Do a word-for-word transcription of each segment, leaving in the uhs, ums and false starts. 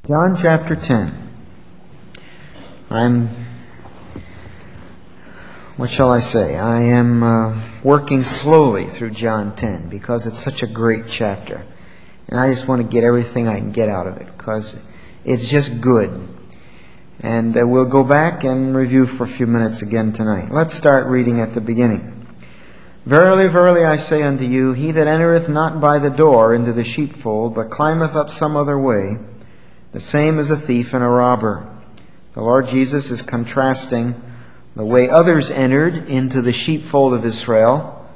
John chapter ten. I'm, what shall I say? I am uh, working slowly through John ten because it's such a great chapter. And I just want to get everything I can get out of it because it's just good. And uh, we'll go back and review for a few minutes again tonight. Let's start reading at the beginning. Verily, verily, I say unto you, he that entereth not by the door into the sheepfold, but climbeth up some other way, the same is a thief and a robber. The Lord Jesus is contrasting the way others entered into the sheepfold of Israel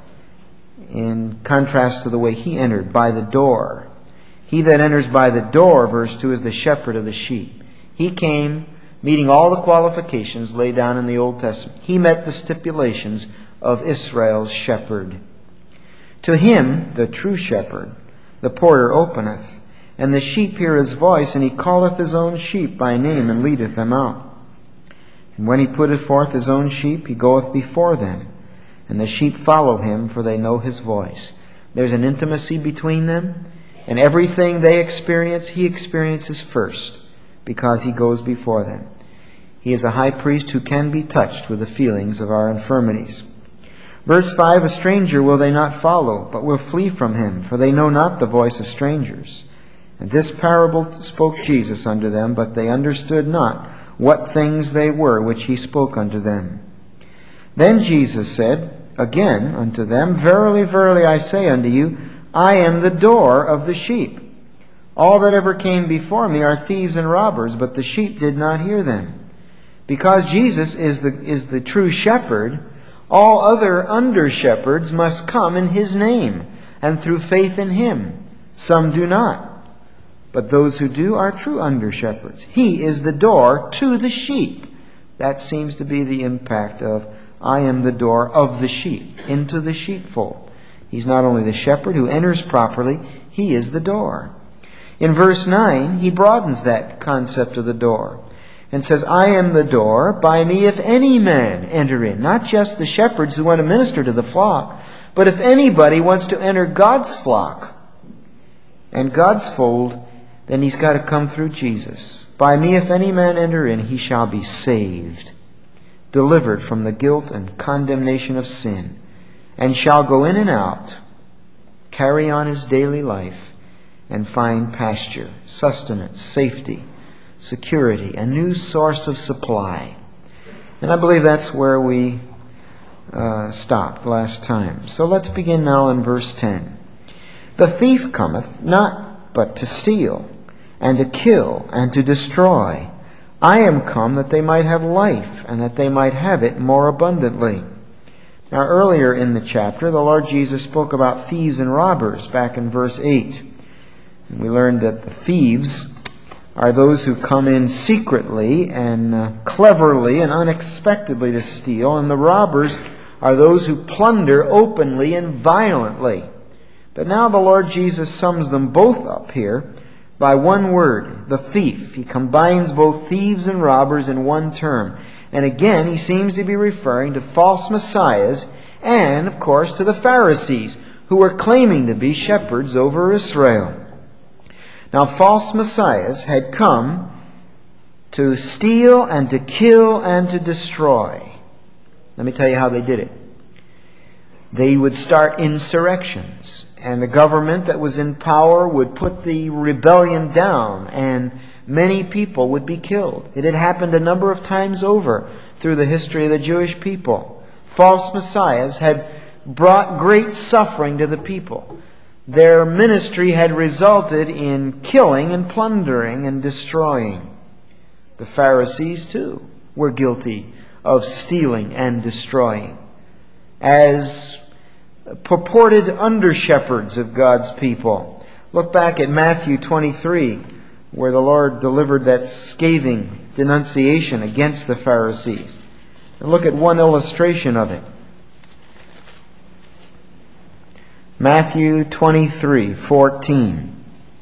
in contrast to the way he entered by the door. He that enters by the door, verse two, is the shepherd of the sheep. He came meeting all the qualifications laid down in the Old Testament. He met the stipulations of Israel's shepherd. To him, the true shepherd, the porter openeth, and the sheep hear his voice, and he calleth his own sheep by name, and leadeth them out. And when he putteth forth his own sheep, he goeth before them, and the sheep follow him, for they know his voice. There's an intimacy between them, and everything they experience, he experiences first, because he goes before them. He is a high priest who can be touched with the feelings of our infirmities. Verse five, a stranger will they not follow, but will flee from him, for they know not the voice of strangers. And this parable spoke Jesus unto them, but they understood not what things they were which he spoke unto them. Then Jesus said again unto them, Verily, verily, I say unto you, I am the door of the sheep. All that ever came before me are thieves and robbers, but the sheep did not hear them. Because Jesus is the, is the true shepherd, all other under-shepherds must come in his name, and through faith in him. Some do not. But those who do are true under-shepherds. He is the door to the sheep. That seems to be the impact of, I am the door of the sheep, into the sheepfold. He's not only the shepherd who enters properly, he is the door. In verse nine, he broadens that concept of the door and says, I am the door, by me if any man enter in. Not just the shepherds who want to minister to the flock, but if anybody wants to enter God's flock and God's fold, then he's got to come through Jesus. By me if any man enter in, he shall be saved, delivered from the guilt and condemnation of sin, and shall go in and out, carry on his daily life, and find pasture, sustenance, safety, security, a new source of supply. And I believe that's where we uh, stopped last time. So let's begin now in verse ten. The thief cometh not but to steal, and to kill, and to destroy. I am come that they might have life, and that they might have it more abundantly. Now earlier in the chapter, the Lord Jesus spoke about thieves and robbers back in verse eight. And we learned that the thieves are those who come in secretly and uh, cleverly and unexpectedly to steal, and the robbers are those who plunder openly and violently. But now the Lord Jesus sums them both up here by one word, the thief. He combines both thieves and robbers in one term. And again, he seems to be referring to false messiahs and, of course, to the Pharisees, who were claiming to be shepherds over Israel. Now, false messiahs had come to steal and to kill and to destroy. Let me tell you how they did it. They would start insurrections, and the government that was in power would put the rebellion down, and many people would be killed. It had happened a number of times over through the history of the Jewish people. False messiahs had brought great suffering to the people. Their ministry had resulted in killing and plundering and destroying. The Pharisees, too, were guilty of stealing and destroying as purported under-shepherds of God's people. Look back at Matthew twenty-three, where the Lord delivered that scathing denunciation against the Pharisees. And look at one illustration of it. Matthew twenty-three fourteen.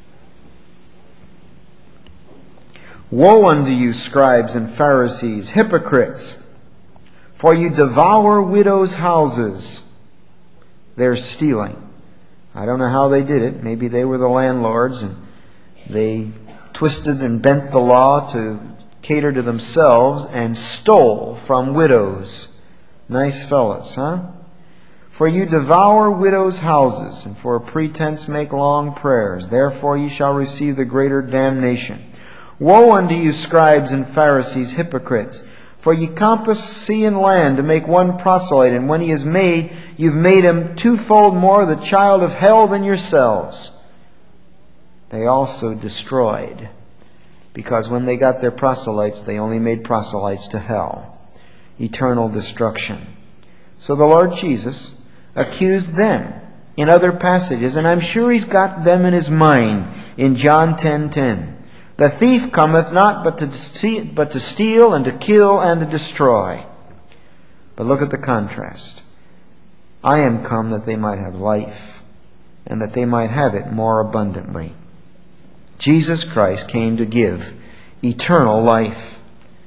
Woe unto you, scribes and Pharisees, hypocrites! For you devour widows' houses. They're stealing. I don't know how they did it. Maybe they were the landlords and they twisted and bent the law to cater to themselves and stole from widows. Nice fellas, huh? For you devour widows' houses, and for a pretense make long prayers. Therefore you shall receive the greater damnation. Woe unto you, scribes and Pharisees, hypocrites! For ye compass sea and land to make one proselyte, and when he is made, you've made him twofold more the child of hell than yourselves. They also destroyed, because when they got their proselytes, they only made proselytes to hell, eternal destruction. So the Lord Jesus accused them in other passages, and I'm sure He's got them in His mind in John ten ten. The thief cometh not but to steal, but to steal and to kill and to destroy. But look at the contrast. I am come that they might have life, and that they might have it more abundantly. Jesus Christ came to give eternal life.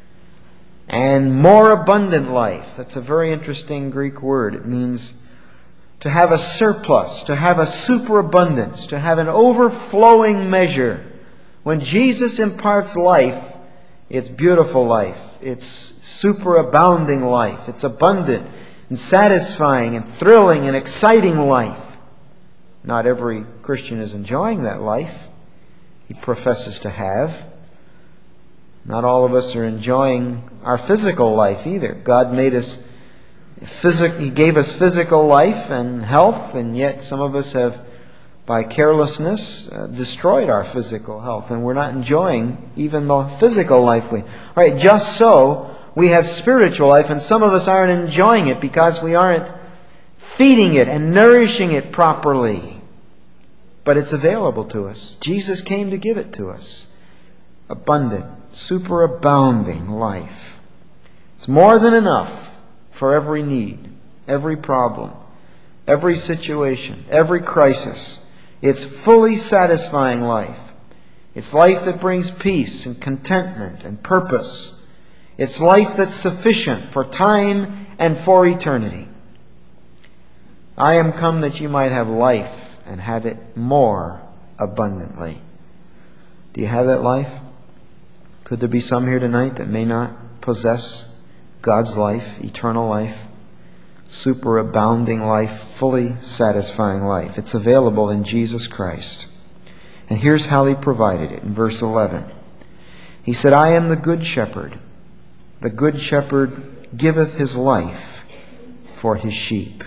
And more abundant life. That's a very interesting Greek word. It means to have a surplus, to have a superabundance, to have an overflowing measure. When Jesus imparts life, it's beautiful life. It's superabounding life. It's abundant and satisfying and thrilling and exciting life. Not every Christian is enjoying that life he professes to have. Not all of us are enjoying our physical life either. God made us physic- He gave us physical life and health, and yet some of us have, by carelessness, uh, destroyed our physical health, and we're not enjoying even the physical life we. All right, just so we have spiritual life, and some of us aren't enjoying it because we aren't feeding it and nourishing it properly. But it's available to us. Jesus came to give it to us. Abundant, superabounding life. It's more than enough for every need, every problem, every situation, every crisis. It's fully satisfying life. It's life that brings peace and contentment and purpose. It's life that's sufficient for time and for eternity. I am come that you might have life and have it more abundantly. Do you have that life? Could there be some here tonight that may not possess God's life, eternal life? Superabounding life, fully satisfying life. It's available in Jesus Christ. And here's how He provided it in verse eleven. He said, I am the good shepherd. The good shepherd giveth his life for his sheep.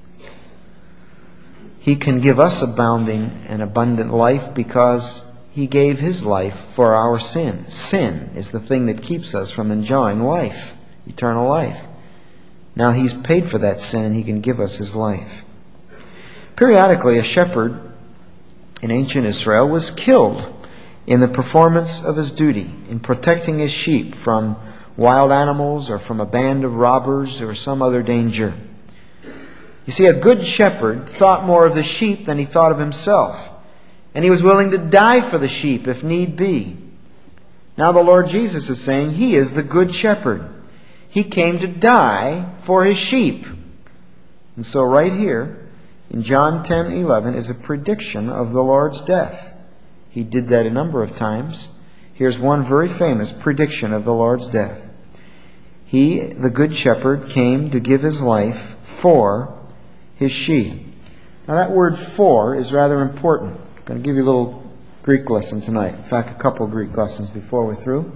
He can give us abounding and abundant life because He gave His life for our sin. Sin is the thing that keeps us from enjoying life, eternal life. Now He's paid for that sin, and He can give us His life. Periodically, a shepherd in ancient Israel was killed in the performance of his duty, in protecting his sheep from wild animals or from a band of robbers or some other danger. You see, a good shepherd thought more of the sheep than he thought of himself, and he was willing to die for the sheep if need be. Now the Lord Jesus is saying He is the good shepherd. He came to die for His sheep. And so right here in John ten eleven is a prediction of the Lord's death. He did that a number of times. Here's one very famous prediction of the Lord's death. He, the good shepherd, came to give His life for His sheep. Now that word for is rather important. I'm going to give you a little Greek lesson tonight. In fact, a couple of Greek lessons before we're through.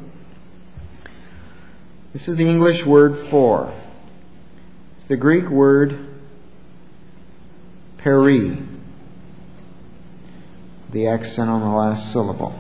This is the English word for. It's the Greek word peri. The accent on the last syllable.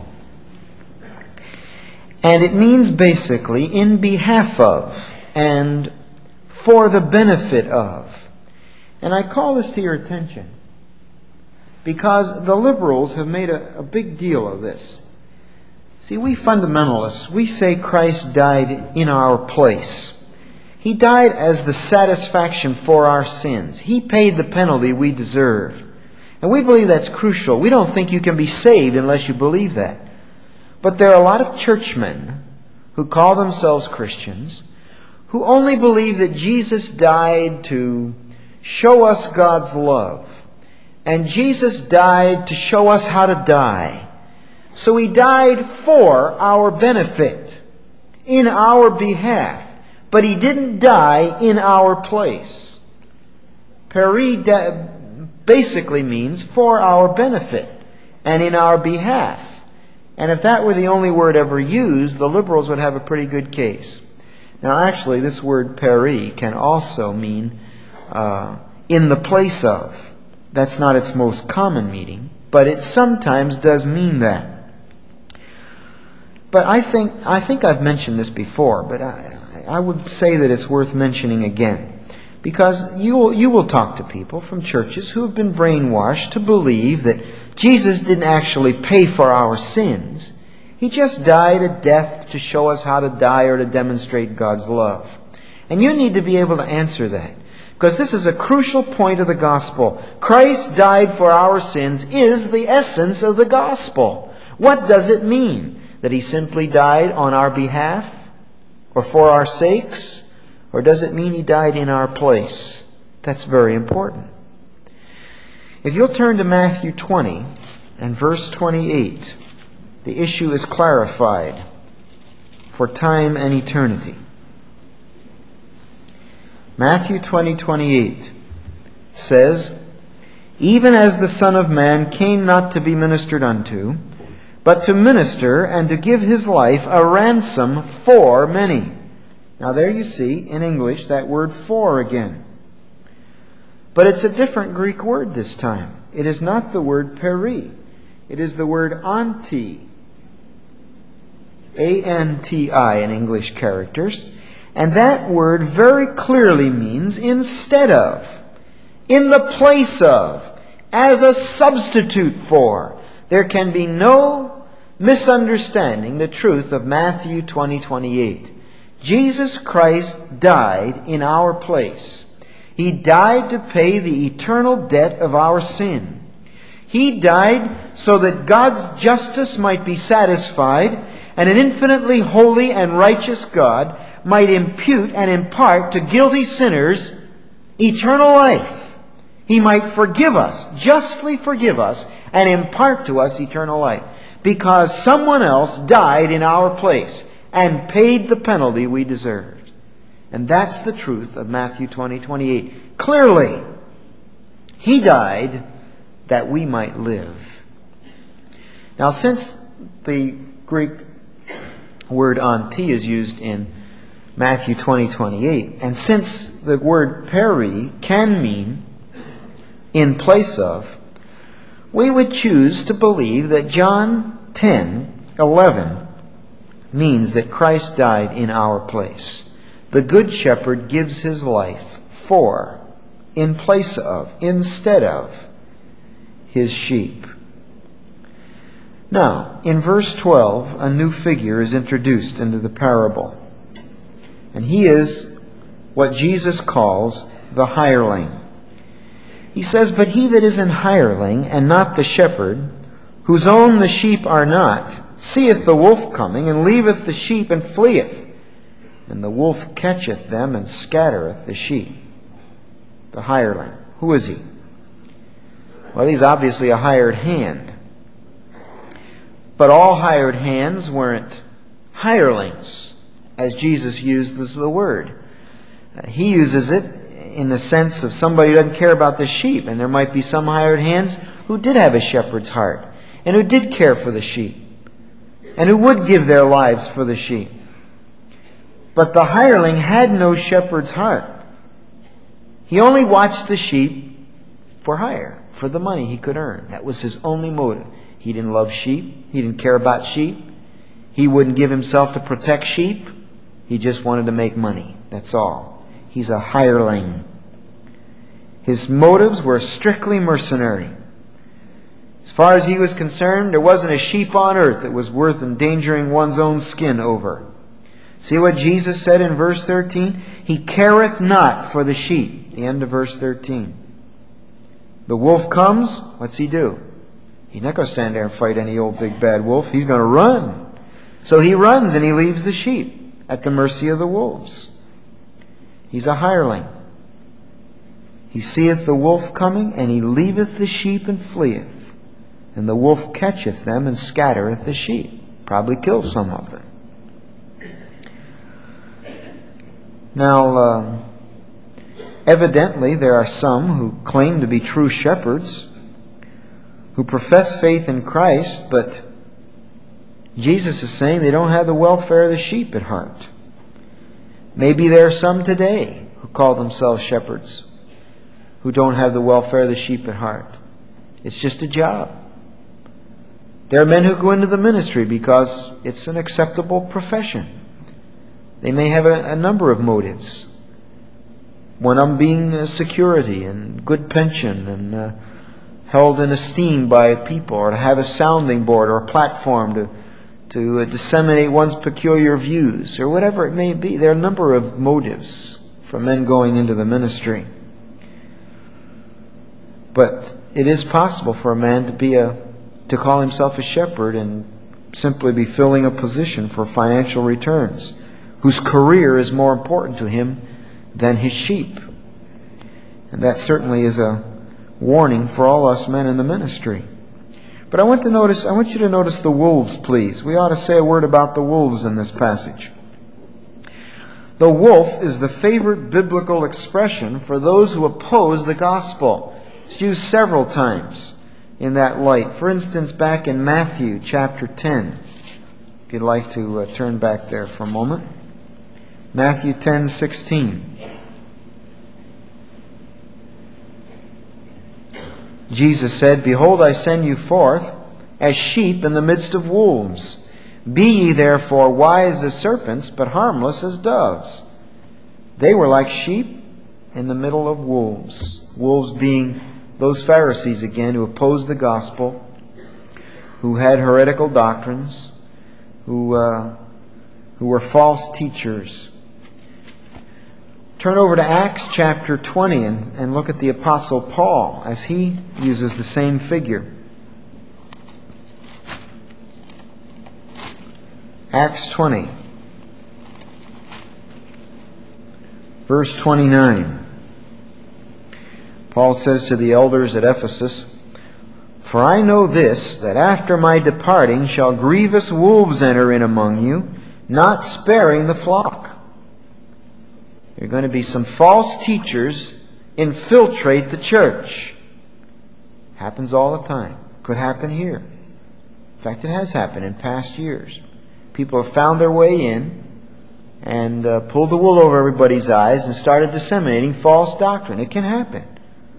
And it means basically in behalf of and for the benefit of. And I call this to your attention because the liberals have made a, a big deal of this. See, we fundamentalists, we say Christ died in our place. He died as the satisfaction for our sins. He paid the penalty we deserved. And we believe that's crucial. We don't think you can be saved unless you believe that. But there are a lot of churchmen who call themselves Christians who only believe that Jesus died to show us God's love. And Jesus died to show us how to die. So He died for our benefit, in our behalf. But He didn't die in our place. Peri basically means for our benefit and in our behalf. And if that were the only word ever used, the liberals would have a pretty good case. Now actually, this word peri can also mean uh, in the place of. That's not its most common meaning, but it sometimes does mean that. But I think I think I've mentioned this before, but I, I would say that it's worth mentioning again. Because you will, you will talk to people from churches who have been brainwashed to believe that Jesus didn't actually pay for our sins. He just died a death to show us how to die or to demonstrate God's love. And you need to be able to answer that. Because this is a crucial point of the gospel. Christ died for our sins is the essence of the gospel. What does it mean? That He simply died on our behalf? Or for our sakes? Or does it mean He died in our place? That's very important. If you'll turn to Matthew twenty and verse twenty-eight, the issue is clarified for time and eternity. Matthew twenty twenty-eight says, "Even as the Son of Man came not to be ministered unto, but to minister and to give His life a ransom for many." Now there you see, in English, that word "for" again. But it's a different Greek word this time. It is not the word peri. It is the word anti. A N T I in English characters. And that word very clearly means instead of, in the place of, as a substitute for. There can be no misunderstanding the truth of Matthew twenty twenty-eight. Jesus Christ died in our place. He died to pay the eternal debt of our sin. He died so that God's justice might be satisfied and an infinitely holy and righteous God might impute and impart to guilty sinners eternal life. He might forgive us, justly forgive us, and impart to us eternal life. Because someone else died in our place and paid the penalty we deserved. And that's the truth of Matthew twenty twenty-eight. Clearly, He died that we might live. Now, since the Greek word anti is used in Matthew twenty twenty-eight, and since the word peri can mean in place of, we would choose to believe that John ten eleven means that Christ died in our place. The Good Shepherd gives His life for, in place of, instead of His sheep. Now, in verse twelve, a new figure is introduced into the parable. And he is what Jesus calls the hireling. He says, "But he that is an hireling, and not the shepherd, whose own the sheep are not, seeth the wolf coming, and leaveth the sheep, and fleeth. And the wolf catcheth them, and scattereth the sheep." The hireling. Who is he? Well, he's obviously a hired hand. But all hired hands weren't hirelings, as Jesus uses the word. He uses it in the sense of somebody who doesn't care about the sheep. And there might be some hired hands who did have a shepherd's heart, and who did care for the sheep, and who would give their lives for the sheep. But the hireling had no shepherd's heart. He only watched the sheep for hire, for the money he could earn. That was his only motive. He didn't love sheep. He didn't care about sheep. He wouldn't give himself to protect sheep. He just wanted to make money. That's all. He's a hireling. His motives were strictly mercenary. As far as he was concerned, there wasn't a sheep on earth that was worth endangering one's own skin over. See what Jesus said in verse thirteen? He careth not for the sheep. The end of verse thirteen. The wolf comes, what's he do? He's not going to stand there and fight any old big bad wolf. He's going to run. So he runs and he leaves the sheep at the mercy of the wolves. He's a hireling. He seeth the wolf coming, and he leaveth the sheep and fleeth. and the wolf catcheth them, and scattereth the sheep. Probably kills some of them. Now, uh, evidently there are some who claim to be true shepherds, who profess faith in Christ, but Jesus is saying they don't have the welfare of the sheep at heart. Maybe there are some today who call themselves shepherds, who don't have the welfare of the sheep at heart. It's just a job. There are men who go into the ministry because it's an acceptable profession. They may have a, a number of motives. One of them being uh, security and good pension and uh, held in esteem by people, or to have a sounding board or a platform to, to uh, disseminate one's peculiar views, or whatever it may be. There are a number of motives for men going into the ministry. But it is possible for a man to be a to call himself a shepherd and simply be filling a position for financial returns, whose career is more important to him than his sheep. And that certainly is a warning for all us men in the ministry. But I want to notice, I want you to notice the wolves, please. We ought to say a word about the wolves in this passage. The wolf is the favorite biblical expression for those who oppose the gospel. It's used several times in that light. For instance, back in Matthew chapter ten. If you'd like to uh, turn back there for a moment. Matthew ten sixteen. Jesus said, Behold, I send you forth as sheep in the midst of wolves. Be ye therefore wise as serpents, but harmless as doves. They were like sheep in the middle of wolves. Wolves being those Pharisees again who opposed the gospel, who had heretical doctrines, who uh, who were false teachers. Turn over to Acts chapter twenty and, and look at the Apostle Paul as he uses the same figure. Acts twenty, verse twenty-nine. Paul says to the elders at Ephesus, For I know this, that after my departing shall grievous wolves enter in among you, not sparing the flock. There are going to be some false teachers infiltrate the church. Happens all the time. Could happen here. In fact, it has happened in past years. People have found their way in and uh, pulled the wool over everybody's eyes and started disseminating false doctrine. It can happen.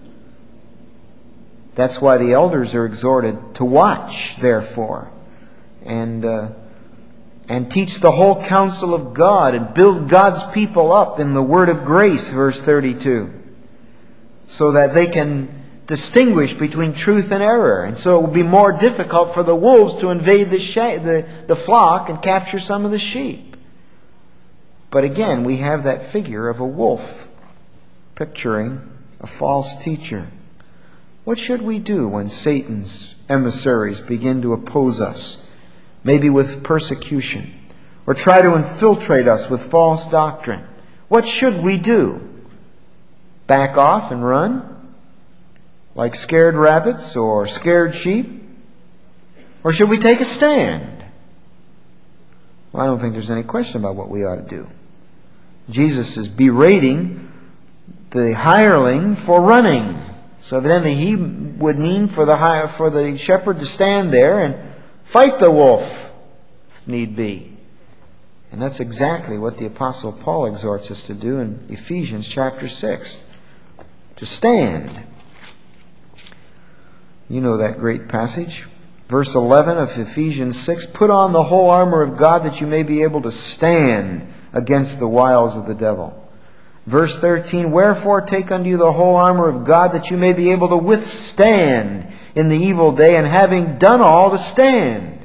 That's why the elders are exhorted to watch, therefore, and uh, and teach the whole counsel of God and build God's people up in the word of grace, verse thirty-two, so that they can distinguish between truth and error. And so it will be more difficult for the wolves to invade the, sh- the, the flock and capture some of the sheep. But again, we have that figure of a wolf picturing a false teacher. What should we do when Satan's emissaries begin to oppose us, maybe with persecution, or try to infiltrate us with false doctrine? What should we do? Back off and run? Like scared rabbits or scared sheep? Or should we take a stand? Well, I don't think there's any question about what we ought to do. Jesus is berating the hireling for running. So evidently he would mean for the hire, for the shepherd to stand there and fight the wolf, if need be. And that's exactly what the Apostle Paul exhorts us to do in Ephesians chapter six. To stand. You know that great passage. Verse eleven of Ephesians six, Put on the whole armor of God that you may be able to stand against the wiles of the devil. Verse thirteen, Wherefore take unto you the whole armor of God that you may be able to withstand in the evil day, and having done all to stand.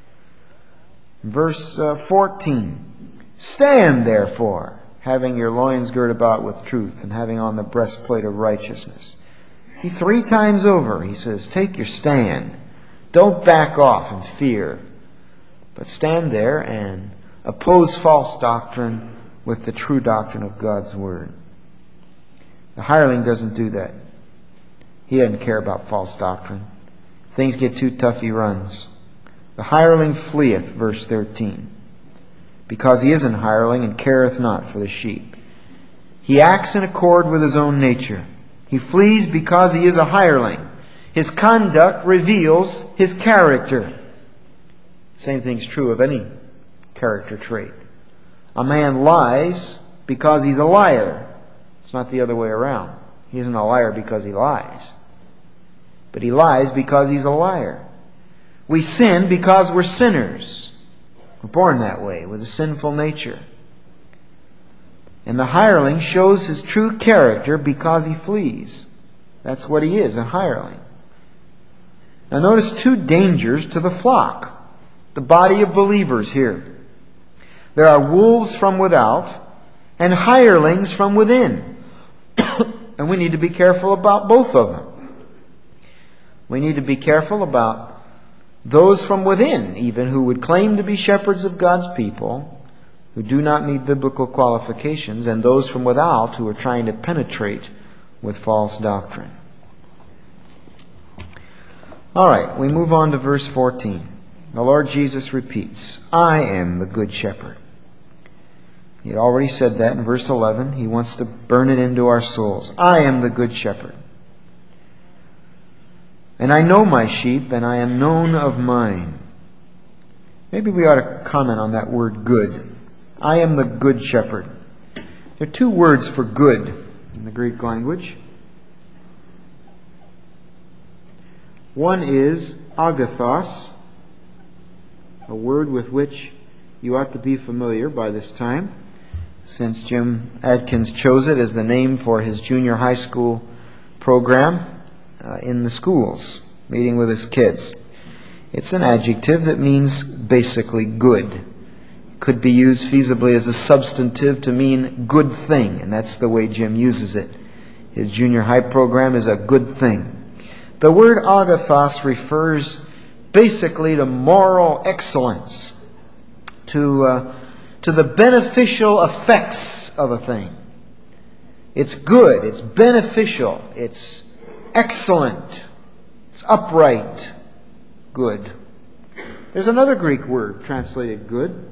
Verse uh, fourteen, Stand therefore, having your loins girt about with truth, and having on the breastplate of righteousness. See, three times over he says, take your stand. Don't back off in fear, but stand there and oppose false doctrine with the true doctrine of God's Word. The hireling doesn't do that. He doesn't care about false doctrine. things get too tough, he runs. The hireling fleeth, verse thirteen, because he is an hireling and careth not for the sheep. He acts in accord with his own nature. He flees because he is a hireling. His conduct reveals his character. Same thing's true of any character trait. A man lies because he's a liar. It's not the other way around. He isn't a liar because he lies. But he lies because he's a liar. We sin because we're sinners. We're born that way, with a sinful nature. And the hireling shows his true character because he flees. That's what he is, a hireling. Now notice two dangers to the flock, the body of believers here. There are wolves from without and hirelings from within. And we need to be careful about both of them. We need to be careful about those from within, even, who would claim to be shepherds of God's people, who do not meet biblical qualifications, and those from without who are trying to penetrate with false doctrine. All right, we move on to verse fourteen. The Lord Jesus repeats, I am the good shepherd. He had already said that in verse eleven. He wants to burn it into our souls. I am the good shepherd. And I know my sheep, and I am known of mine. Maybe we ought to comment on that word good. I am the good shepherd. There are two words for good in the Greek language. One is agathos, a word with which you ought to be familiar by this time, since Jim Adkins chose it as the name for his junior high school program uh, in the schools, meeting with his kids. It's an adjective that means basically good. It could be used feasibly as a substantive to mean good thing, and that's the way Jim uses it. His junior high program is a good thing. The word agathos refers basically to moral excellence, to uh, to the beneficial effects of a thing. It's good, it's beneficial, it's excellent, it's upright, good. There's another Greek word translated good,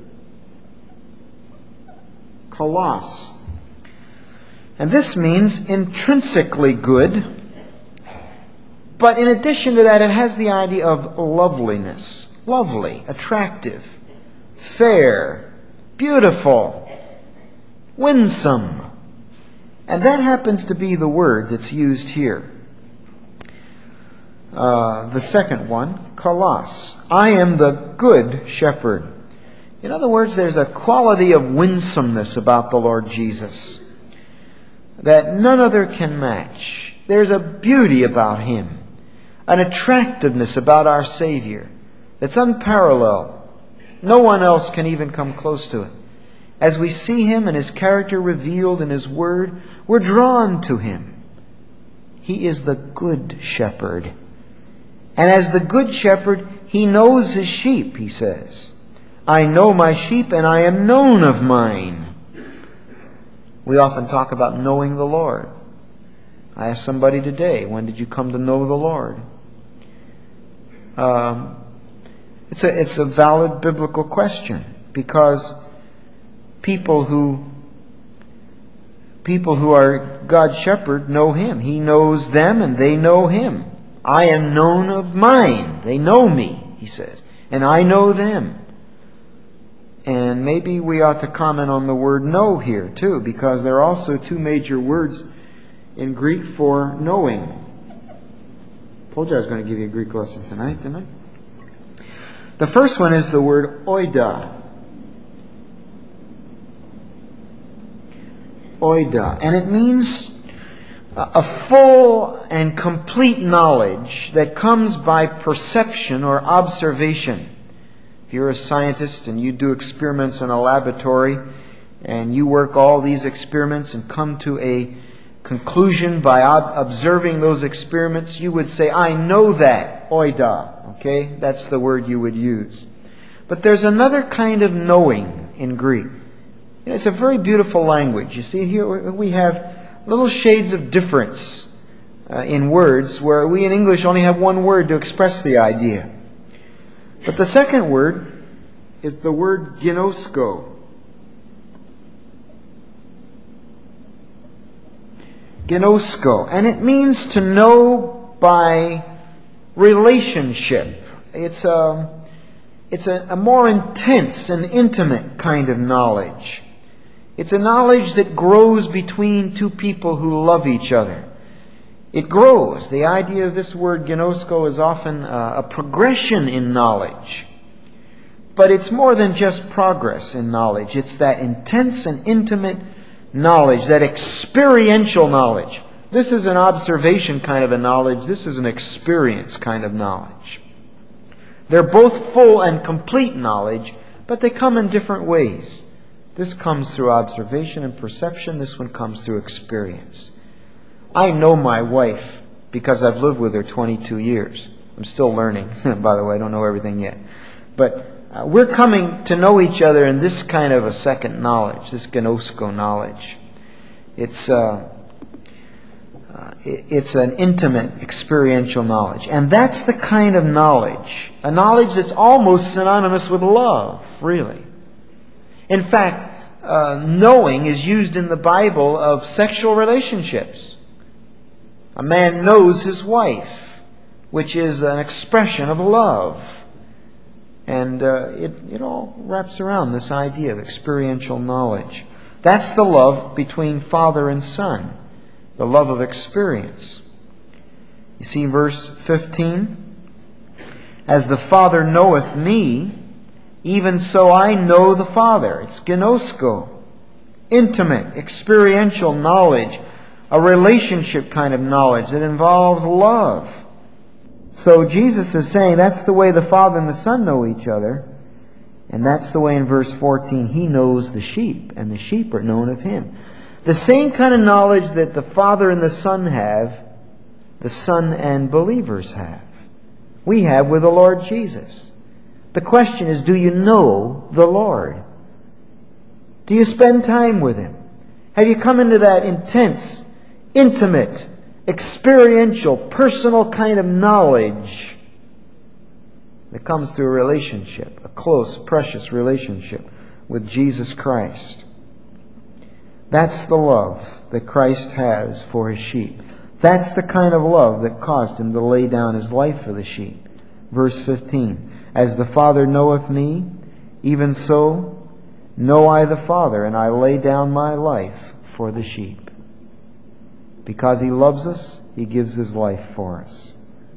kalos. And this means intrinsically good. But in addition to that, it has the idea of loveliness. Lovely, attractive, fair, beautiful, winsome. And that happens to be the word that's used here. Uh, the second one, kalos. I am the good shepherd. In other words, there's a quality of winsomeness about the Lord Jesus that none other can match. There's a beauty about Him, an attractiveness about our Savior that's unparalleled. No one else can even come close to it. As we see Him and His character revealed in His Word, we're drawn to Him. He is the good shepherd. And as the good shepherd, He knows His sheep, He says. I know my sheep and I am known of mine. We often talk about knowing the Lord. I asked somebody today, when did you come to know the Lord? Um, it's a it's a valid biblical question, because people who people who are God's shepherd know Him. He knows them and they know Him. I am known of mine. They know me, He says, and I know them. And maybe we ought to comment on the word know here too, because there are also two major words in Greek for knowing. I told you I was going to give you a Greek lesson tonight, didn't I? The first one is the word oida. Oida. And it means a full and complete knowledge that comes by perception or observation. If you're a scientist and you do experiments in a laboratory and you work all these experiments and come to a conclusion by observing those experiments, you would say, I know that, oida. Okay? That's the word you would use. But there's another kind of knowing in Greek. It's a very beautiful language. You see, here we have little shades of difference uh, in words, where we in English only have one word to express the idea. But the second word is the word ginosko. Ginosko. And it means to know by relationship. It's a, it's a, a more intense and intimate kind of knowledge. It's a knowledge that grows between two people who love each other. It grows. The idea of this word ginosko is often uh, a progression in knowledge. But it's more than just progress in knowledge. It's that intense and intimate knowledge, that experiential knowledge. This is an observation kind of a knowledge. This is an experience kind of knowledge. They're both full and complete knowledge, but they come in different ways. This comes through observation and perception. This one comes through experience. I know my wife because I've lived with her twenty-two years. I'm still learning, by the way. I don't know everything yet. But uh, we're coming to know each other in this kind of a second knowledge, this gnosko knowledge. It's, uh, uh, it, it's an intimate, experiential knowledge. And that's the kind of knowledge, a knowledge that's almost synonymous with love, really. In fact, uh, knowing is used in the Bible of sexual relationships. A man knows his wife, which is an expression of love. And uh, it, it all wraps around this idea of experiential knowledge. That's the love between father and son, the love of experience. You see verse fifteen? As the Father knoweth me, even so I know the Father. It's gnosko, intimate, experiential knowledge. A relationship kind of knowledge that involves love. So Jesus is saying that's the way the Father and the Son know each other. And that's the way in verse fourteen He knows the sheep, and the sheep are known of Him. The same kind of knowledge that the Father and the Son have, the Son and believers have. We have with the Lord Jesus. The question is, do you know the Lord? Do you spend time with Him? Have you come into that intense, intimate, experiential, personal kind of knowledge that comes through a relationship, a close, precious relationship with Jesus Christ? That's the love that Christ has for His sheep. That's the kind of love that caused Him to lay down His life for the sheep. Verse fifteen, as the Father knoweth me, even so know I the Father, and I lay down my life for the sheep. Because He loves us, He gives His life for us.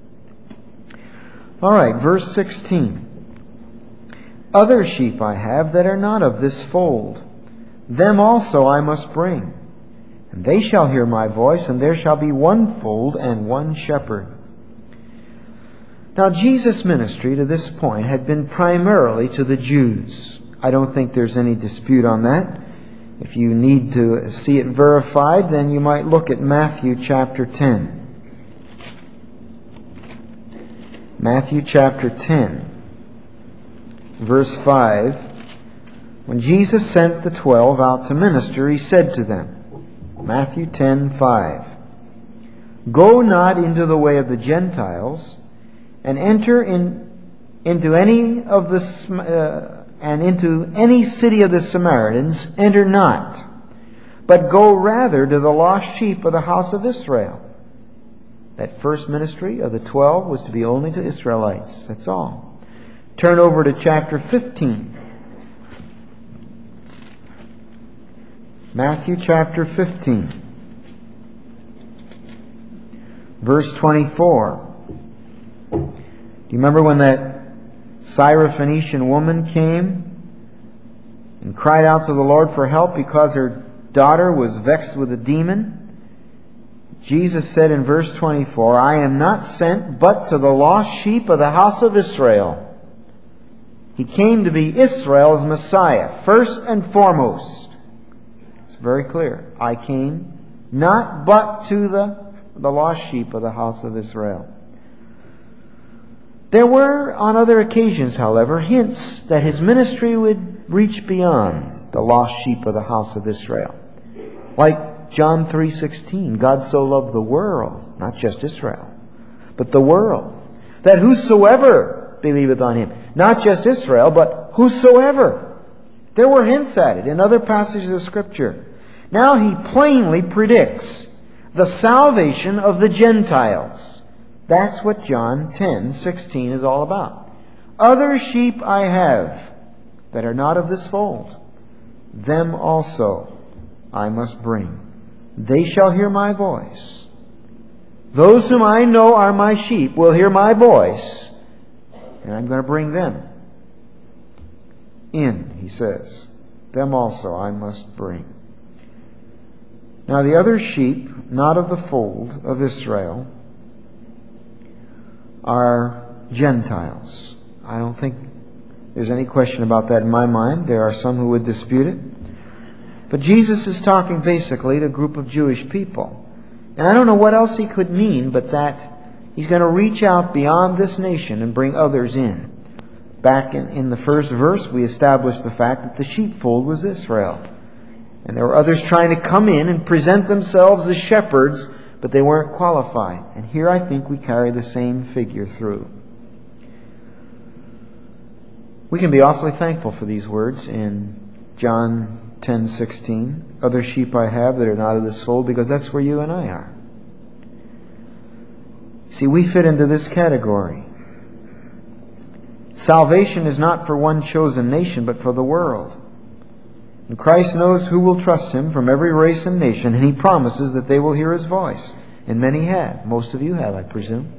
All right, verse sixteen. Other sheep I have that are not of this fold. Them also I must bring. And they shall hear my voice, and there shall be one fold and one shepherd. Now, Jesus' ministry to this point had been primarily to the Jews. I don't think there's any dispute on that. If you need to see it verified, then you might look at Matthew chapter ten. Matthew chapter ten, verse five. When Jesus sent the twelve out to minister, He said to them, Matthew ten five, go not into the way of the Gentiles, and enter in into any of the uh, and into any city of the Samaritans. Enter not, but go rather to the lost sheep of the house of Israel. That first ministry of the twelve was to be only to Israelites. That's all. Turn over to chapter fifteen. Matthew chapter fifteen, verse twenty-four. Do you remember when that Syrophoenician woman came and cried out to the Lord for help because her daughter was vexed with a demon? Jesus said in verse twenty-four, I am not sent but to the lost sheep of the house of Israel. He came to be Israel's Messiah, first and foremost. Very clear. I came not but to the, the lost sheep of the house of Israel. There were, on other occasions, however, hints that His ministry would reach beyond the lost sheep of the house of Israel. Like John three sixteen. God so loved the world, not just Israel, but the world, that whosoever believeth on Him, not just Israel, but whosoever. There were hints at it in other passages of Scripture. Now He plainly predicts the salvation of the Gentiles. That's what John ten sixteen is all about. Other sheep I have that are not of this fold, them also I must bring. They shall hear my voice. Those whom I know are my sheep will hear my voice, and I'm going to bring them in, He says. Them also I must bring. Now the other sheep, not of the fold of Israel, are Gentiles. I don't think there's any question about that in my mind. There are some who would dispute it. But Jesus is talking basically to a group of Jewish people. And I don't know what else He could mean but that He's going to reach out beyond this nation and bring others in. Back in, in the first verse, we established the fact that the sheepfold was Israel. And there were others trying to come in and present themselves as shepherds, but they weren't qualified. And here I think we carry the same figure through. We can be awfully thankful for these words in John ten sixteen. Other sheep I have that are not of this fold, because that's where you and I are. See, we fit into this category. Salvation is not for one chosen nation, but for the world. And Christ knows who will trust Him from every race and nation, and He promises that they will hear His voice. And many have. Most of you have, I presume.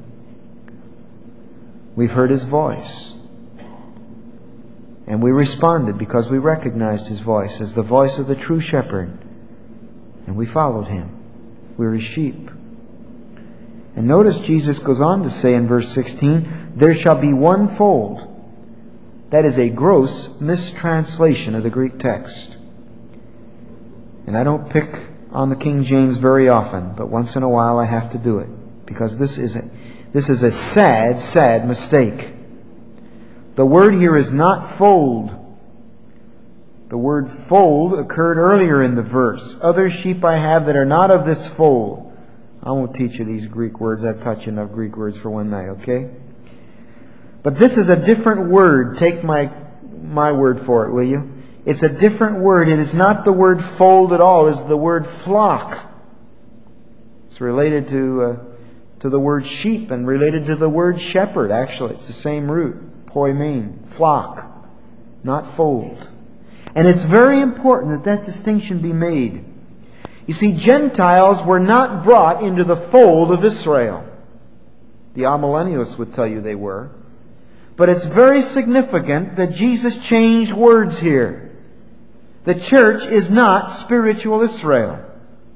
We've heard His voice. And we responded because we recognized His voice as the voice of the true shepherd. And we followed Him. We're His sheep. And notice Jesus goes on to say in verse sixteen, there shall be one fold. That is a gross mistranslation of the Greek text. And I don't pick on the King James very often, but once in a while I have to do it. Because this is a, this is a sad, sad mistake. The word here is not fold. The word fold occurred earlier in the verse. Other sheep I have that are not of this fold. I won't teach you these Greek words. I've taught you enough Greek words for one night, okay? But this is a different word. Take my my word for it, will you? It's a different word. It is not the word fold at all. It's the word flock. It's related to uh, to the word sheep and related to the word shepherd. Actually, it's the same root. Poimen, flock, not fold. And it's very important that that distinction be made. You see, Gentiles were not brought into the fold of Israel. The amillennialists would tell you they were. But it's very significant that Jesus changed words here. The church is not spiritual Israel.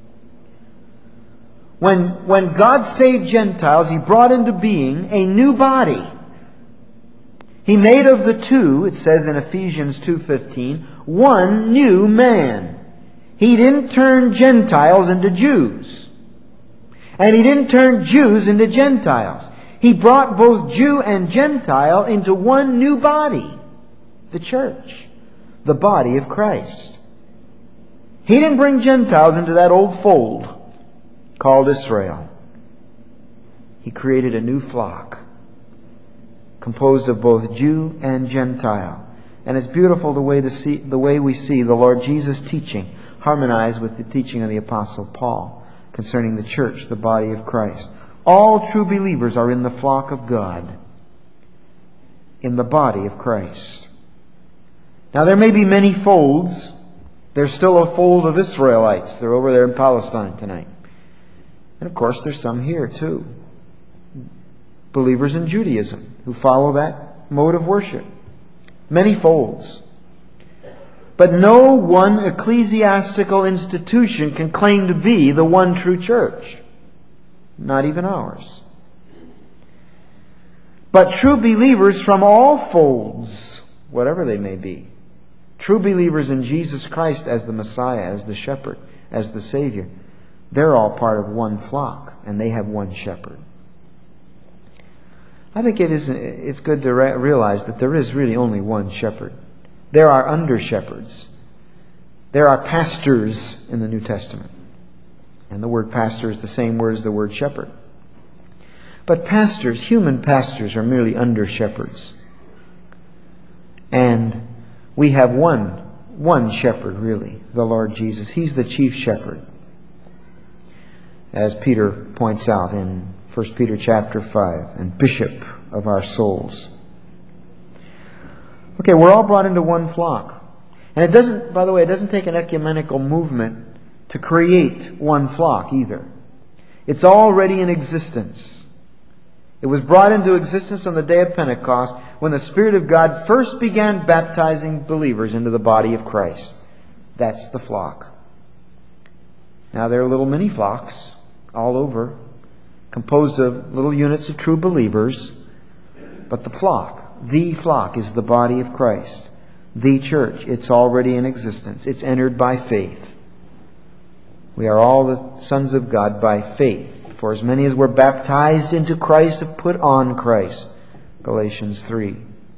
When, when God saved Gentiles, He brought into being a new body. He made of the two, it says in Ephesians two fifteen, one new man. He didn't turn Gentiles into Jews. And He didn't turn Jews into Gentiles. He brought both Jew and Gentile into one new body, the church, the body of Christ. He didn't bring Gentiles into that old fold called Israel. He created a new flock composed of both Jew and Gentile. And it's beautiful the way, to see, the way we see the Lord Jesus teaching harmonized with the teaching of the Apostle Paul concerning the church, the body of Christ. All true believers are in the flock of God, in the body of Christ. Now there may be many folds. There's still a fold of Israelites. They're over there in Palestine tonight. And of course there's some here too. Believers in Judaism who follow that mode of worship. Many folds. But no one ecclesiastical institution can claim to be the one true church. Not even ours. But true believers from all folds, whatever they may be, true believers in Jesus Christ as the Messiah, as the shepherd, as the Savior, they're all part of one flock, and they have one shepherd. I think it is, it's good to re- realize that there is really only one shepherd. There are under-shepherds. There are pastors in the New Testament. And the word pastor is the same word as the word shepherd. But pastors, human pastors, are merely under-shepherds. And we have one, one shepherd, really, the Lord Jesus. He's the chief shepherd, as Peter points out in First Peter chapter five, and bishop of our souls. Okay, we're all brought into one flock. And it doesn't, by the way, it doesn't take an ecumenical movement to create one flock either. It's already in existence. It was brought into existence on the day of Pentecost when the Spirit of God first began baptizing believers into the body of Christ. That's the flock. Now there are little mini flocks all over, composed of little units of true believers, but the flock, the flock, is the body of Christ. The church, it's already in existence. It's entered by faith. We are all the sons of God by faith. For as many as were baptized into Christ have put on Christ. Galatians three.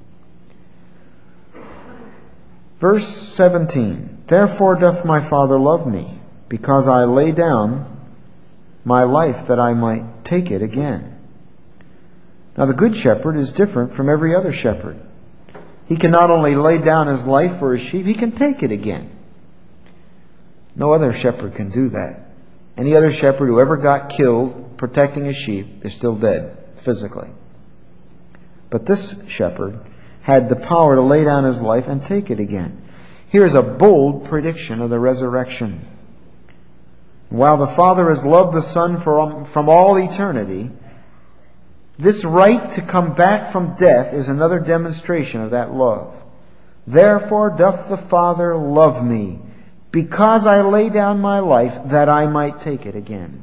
Verse seventeen. Therefore doth my Father love me, because I lay down my life that I might take it again. Now the good shepherd is different from every other shepherd. He can not only lay down his life for his sheep, he can take it again. No other shepherd can do that. Any other shepherd who ever got killed protecting a sheep is still dead, physically. But this shepherd had the power to lay down his life and take it again. Here's a bold prediction of the resurrection. While the Father has loved the Son from all eternity, this right to come back from death is another demonstration of that love. Therefore doth the Father love me, because I lay down my life that I might take it again.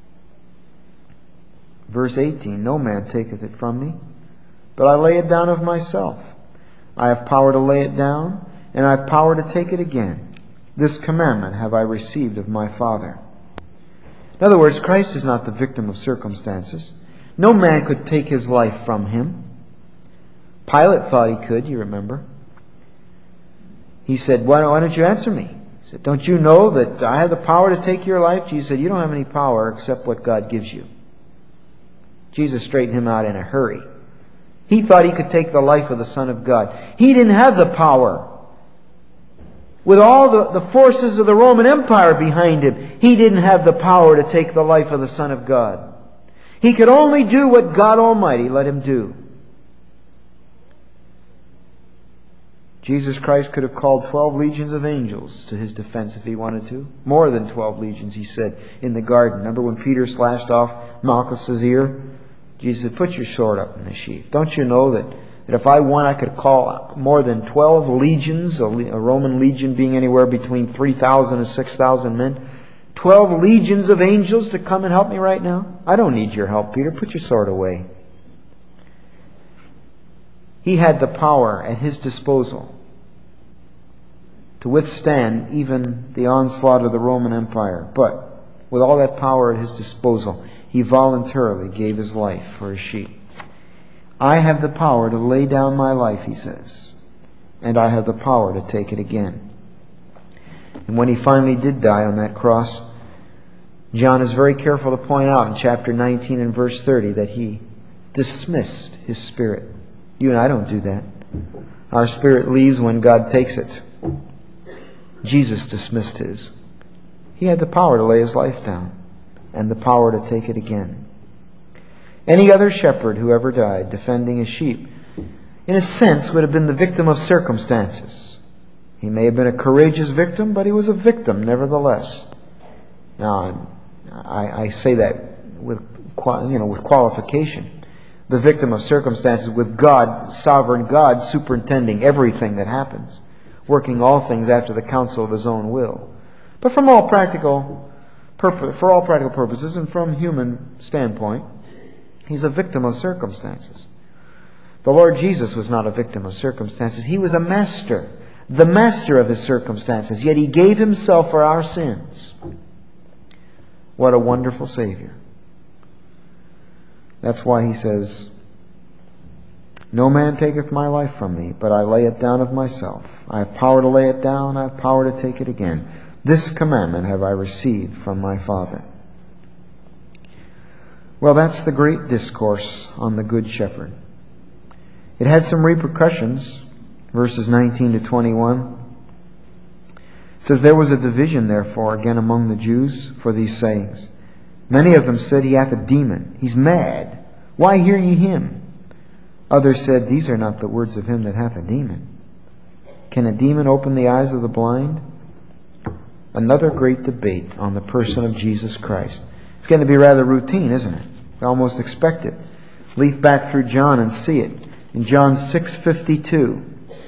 Verse eighteen, no man taketh it from me, but I lay it down of myself. I have power to lay it down, and I have power to take it again. This commandment have I received of my Father. In other words, Christ is not the victim of circumstances. No man could take his life from him. Pilate thought he could, you remember. He said, why don't you answer me? He said, don't you know that I have the power to take your life? Jesus said, you don't have any power except what God gives you. Jesus straightened him out in a hurry. He thought he could take the life of the Son of God. He didn't have the power. With all the, the forces of the Roman Empire behind him, he didn't have the power to take the life of the Son of God. He could only do what God Almighty let him do. Jesus Christ could have called twelve legions of angels to his defense if he wanted to. More than twelve legions, he said, in the garden. Remember when Peter slashed off Malchus's ear? Jesus said, put your sword up in the sheath. Don't you know that, that if I want, I could call more than twelve legions, a, a Roman legion being anywhere between three thousand and six thousand men, twelve legions of angels to come and help me right now? I don't need your help, Peter. Put your sword away. He had the power at his disposal to withstand even the onslaught of the Roman Empire. But with all that power at his disposal, he voluntarily gave his life for his sheep. I have the power to lay down my life, he says, and I have the power to take it again. And when he finally did die on that cross, John is very careful to point out in chapter nineteen and verse thirty that he dismissed his spirit. You and I don't do that. Our spirit leaves when God takes it. Jesus dismissed his. He had the power to lay his life down and the power to take it again. Any other shepherd who ever died defending his sheep, in a sense, would have been the victim of circumstances. He may have been a courageous victim, but he was a victim nevertheless. Now, I, I say that with, you know, with qualification. The victim of circumstances, with God, sovereign God, superintending everything that happens, working all things after the counsel of his own will. But from all practical purpose, for all practical purposes, and from human standpoint, he's a victim of circumstances. The Lord Jesus was not a victim of circumstances. He was a master, the master of his circumstances. Yet he gave himself for our sins. What a wonderful Savior. That's why he says, no man taketh my life from me, but I lay it down of myself. I have power to lay it down, I have power to take it again. This commandment have I received from my Father. Well, that's the great discourse on the Good Shepherd. It had some repercussions. Verses nineteen to twenty-one. It says, There was a division, therefore, again among the Jews for these sayings. Many of them said, He hath a demon. He's mad. Why hear ye him? Others said, These are not the words of him that hath a demon. Can a demon open the eyes of the blind? Another great debate on the person of Jesus Christ. It's going to be rather routine, isn't it? We almost expect it. Leaf back through John and see it. In John six fifty-two.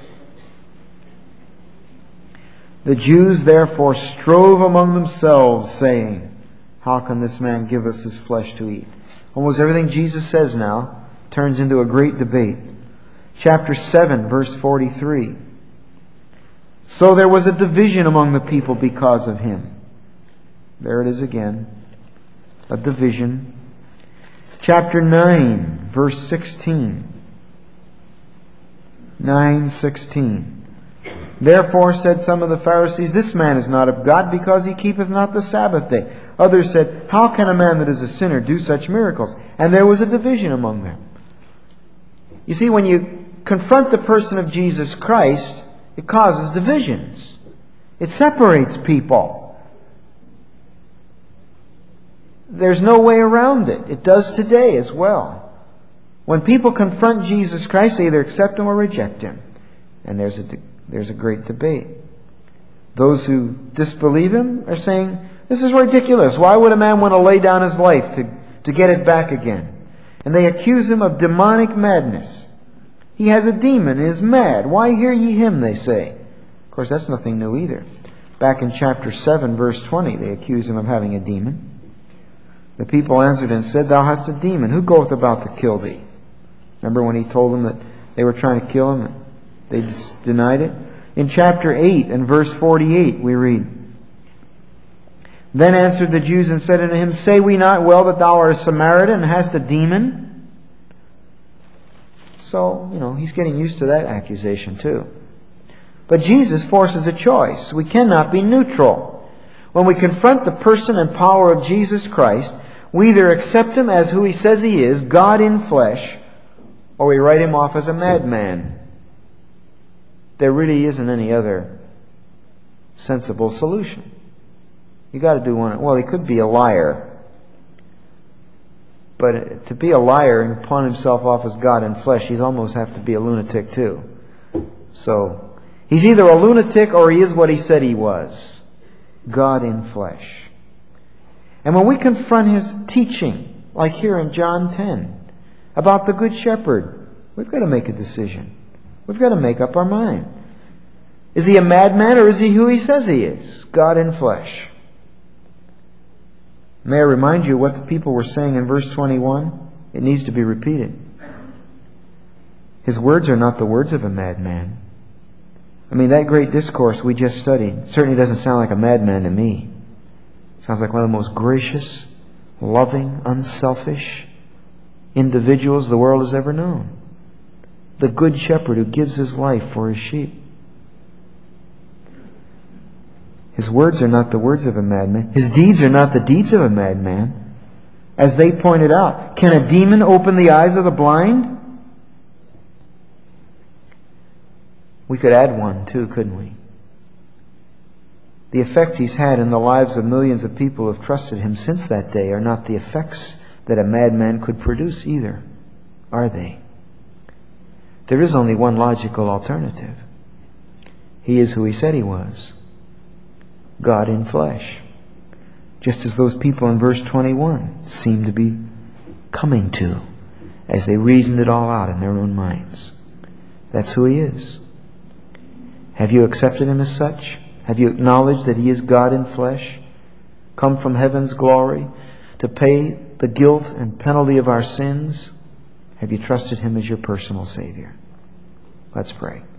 The Jews therefore strove among themselves, saying, How can this man give us his flesh to eat? Almost everything Jesus says now turns into a great debate. Chapter seven, verse forty-three. So there was a division among the people because of him. There it is again. A division. Chapter nine, verse sixteen. nine sixteen. Therefore said some of the Pharisees, This man is not of God, because he keepeth not the Sabbath day. Others said, How can a man that is a sinner do such miracles? And there was a division among them. You see, when you confront the person of Jesus Christ, it causes divisions. It separates people. There's no way around it. It does today as well. When people confront Jesus Christ, they either accept Him or reject Him. And there's a, there's a great debate. Those who disbelieve Him are saying, This is ridiculous. Why would a man want to lay down his life to, to get it back again? And they accuse Him of demonic madness. He has a demon and is mad. Why hear ye him, they say. Of course, that's nothing new either. Back in chapter seven, verse twenty, they accuse Him of having a demon. The people answered and said, Thou hast a demon. Who goeth about to kill thee? Remember when He told them that they were trying to kill Him? They denied it. In chapter eight and verse forty-eight, we read, Then answered the Jews and said unto Him, Say we not well that Thou art a Samaritan and hast a demon? So, you know, He's getting used to that accusation too. But Jesus forces a choice. We cannot be neutral. When we confront the person and power of Jesus Christ, we either accept Him as who He says He is, God in flesh, or we write Him off as a madman. There really isn't any other sensible solution. You got to do one. Well, He could be a liar. But to be a liar and pawn himself off as God in flesh, he'd almost have to be a lunatic too. So, he's either a lunatic or he is what he said he was. God in flesh. And when we confront His teaching, like here in John ten, about the Good Shepherd, we've got to make a decision. We've got to make up our mind. Is He a madman or is He who He says He is? God in flesh. May I remind you what the people were saying in verse twenty-one? It needs to be repeated. His words are not the words of a madman. I mean, that great discourse we just studied certainly doesn't sound like a madman to me. It sounds like one of the most gracious, loving, unselfish individuals the world has ever known. The Good Shepherd who gives His life for His sheep. His words are not the words of a madman. His deeds are not the deeds of a madman. As they pointed out, can a demon open the eyes of the blind? We could add one too, couldn't we? The effect He's had in the lives of millions of people who have trusted Him since that day are not the effects that a madman could produce either, are they? There is only one logical alternative. He is who He said He was. God in flesh. Just as those people in verse twenty-one seem to be coming to as they reasoned it all out in their own minds. That's who He is. Have you accepted Him as such? Have you acknowledged that He is God in flesh, come from heaven's glory to pay the guilt and penalty of our sins? Have you trusted Him as your personal Savior? Let's pray.